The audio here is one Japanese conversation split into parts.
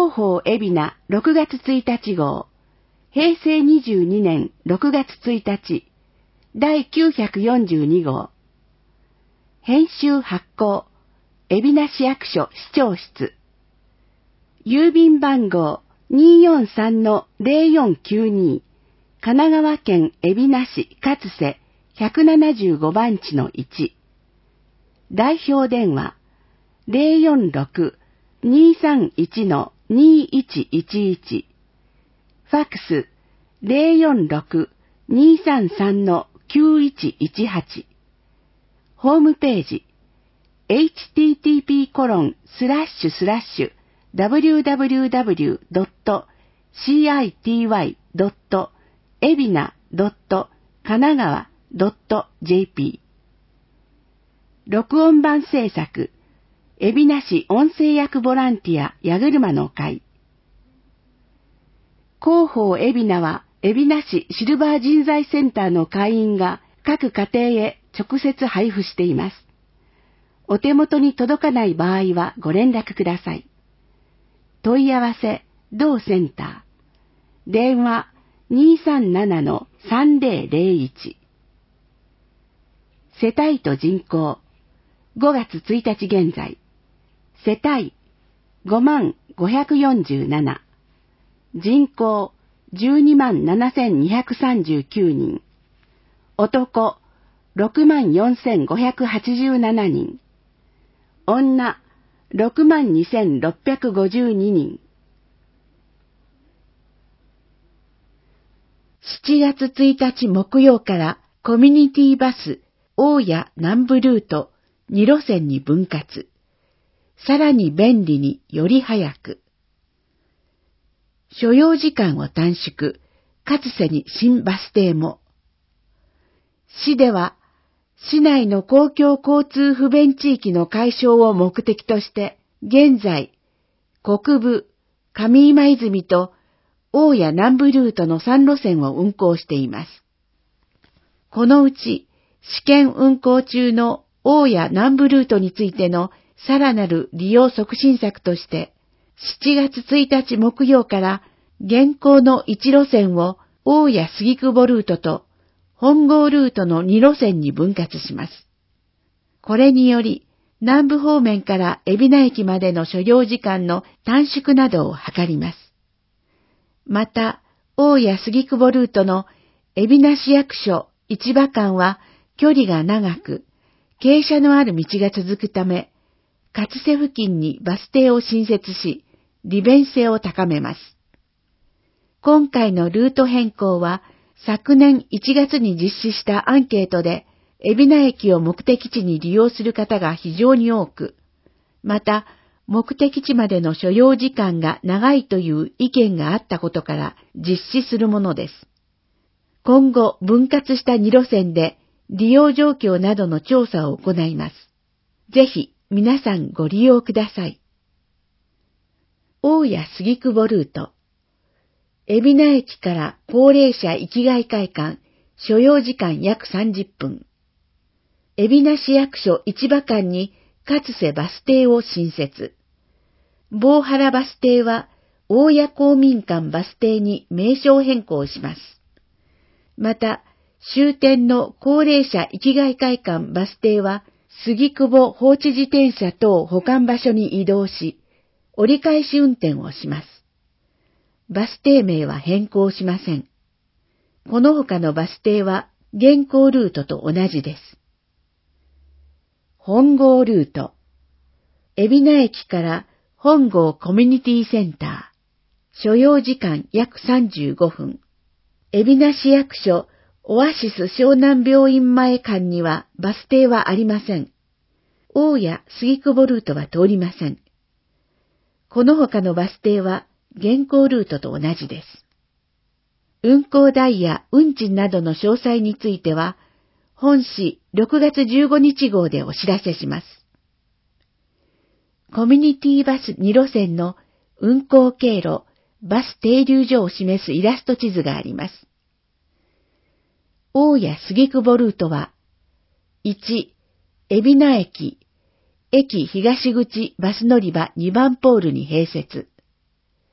広報海老名6月1日号、平成22年6月1日、第942号。編集発行、海老名市役所市長室。郵便番号 243-0492、神奈川県海老名市勝瀬175番地の1。代表電話 046-231-2111。ファックス 046-233-9118。ホームページ http://www.city.ebina.kanagawa.jp。 録音版制作、海老名市音声役ボランティア矢車の会。広報海老名は、海老名市シルバー人材センターの会員が各家庭へ直接配布しています。お手元に届かない場合はご連絡ください。問い合わせ、同センター。電話 237-3001。世帯と人口。5月1日現在。世帯 57,547。人口 127,239 人。男 64,587 人。女 62,652 人。7月1日木曜からコミュニティバス大谷南部ルート2路線に分割。さらに便利により早く。所要時間を短縮、勝瀬に新バス停も。市では、市内の公共交通不便地域の解消を目的として、現在、国分、上今泉と大谷南部ルートの3路線を運行しています。このうち、試験運行中の大谷南部ルートについてのさらなる利用促進策として、7月1日木曜から現行の1路線を大谷杉久保ルートと本郷ルートの2路線に分割します。これにより南部方面から海老名駅までの所要時間の短縮などを図ります。また、大谷杉久保ルートの海老名市役所市場間は距離が長く、傾斜のある道が続くため、勝瀬付近にバス停を新設し、利便性を高めます。今回のルート変更は、昨年1月に実施したアンケートで、海老名駅を目的地に利用する方が非常に多く、また、目的地までの所要時間が長いという意見があったことから実施するものです。今後、分割した2路線で利用状況などの調査を行います。ぜひ、皆さんご利用ください。大谷杉久保ルート。海老名駅から高齢者生きがい会館、所要時間約30分。海老名市役所市場間に勝瀬バス停を新設。坊原バス停は大谷公民館バス停に名称変更します。また、終点の高齢者生きがい会館バス停は杉久保放置自転車等保管場所に移動し、折り返し運転をします。バス停名は変更しません。この他のバス停は現行ルートと同じです。本郷ルート。海老名駅から本郷コミュニティセンター。所要時間約35分。海老名市役所オアシス湘南病院前間にはバス停はありません。大谷杉久保ルートは通りません。この他のバス停は現行ルートと同じです。運行代や運賃などの詳細については、本市6月15日号でお知らせします。コミュニティバス2路線の運行経路、バス停留所を示すイラスト地図があります。大谷杉久保ルートは、1、海老名駅、駅東口バス乗り場2番ポールに併設。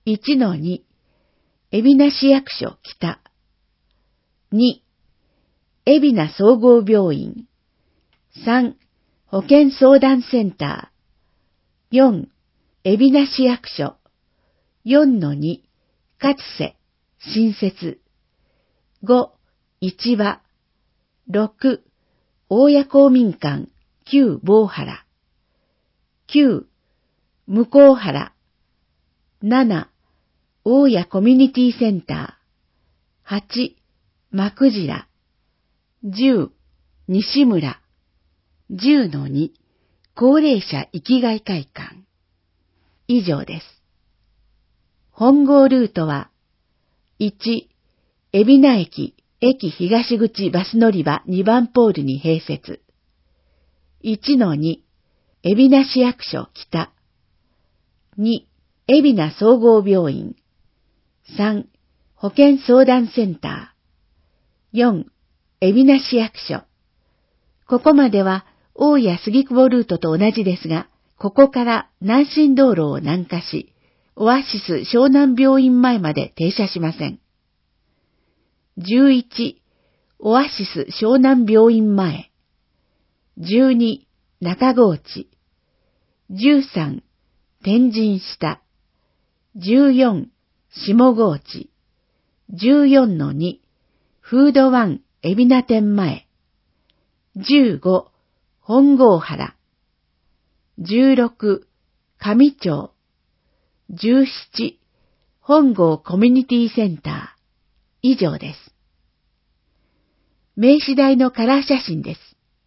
1-2、海老名市役所北。2、海老名総合病院。3、保健相談センター。4、海老名市役所。4-2、勝瀬、新設。5、市場。6、大谷公民館、旧坊原。9、向原。7、大谷コミュニティセンター。8、幕白。10、西村。10-2、高齢者生きがい会館。以上です。本号ルートは、1、海老名駅、駅東口バス乗り場2番ポールに併設。1-2、海老名市役所北。2、海老名総合病院。3、保健相談センター。4、海老名市役所。ここまでは大谷杉久保ルートと同じですが、ここから南進道路を南下し、オアシス湘南病院前まで停車しません。11、オアシス湘南病院前。12、中河内。13、天神下。14、下河内。14-2、フードワン海老名店前。15、本郷原。16、上町。17、本郷コミュニティセンター。以上です。名刺台のカラー写真です。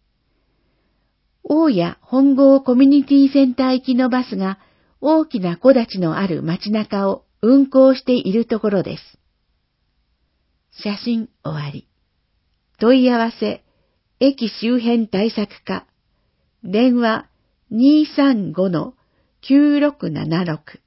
大谷本郷コミュニティセンター行きのバスが大きな木立のある街中を運行しているところです。写真終わり。問い合わせ、駅周辺対策課。電話 235-9676